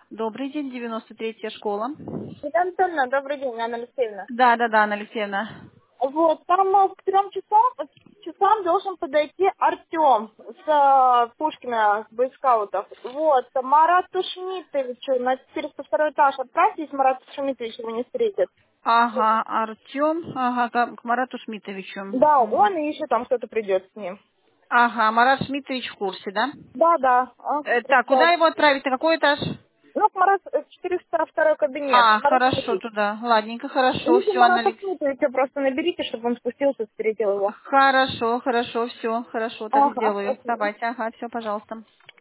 Добрый день, 93-я школа. Елена Анатольевна, добрый день, Анна Алексеевна. Да, Анна Алексеевна. Вот, там к 3 часам должен подойти Артем с Пушкина, с бойскаутов. Вот, Марату Шмитовичу на 402 этаж отправьте, если Марат Шмитович его не встретит. Ага, Артем, ага, к Марату Шмитовичу. Да, Мгм. он и еще там кто-то придет с ним. Ага, Марат Шмитович в курсе, да? Да, Так, куда представь. его отправить? На какой этаж? Ну, Марат, 402 кабинет. Марат Хорошо Шмитович. туда. Ладненько, хорошо, Если все, Анна Марата Алексеевна. Шмитовича просто наберите, чтобы он спустился, встретил его. Хорошо, все, хорошо, так Ага, сделаю. спасибо. Давайте, ага, все, пожалуйста.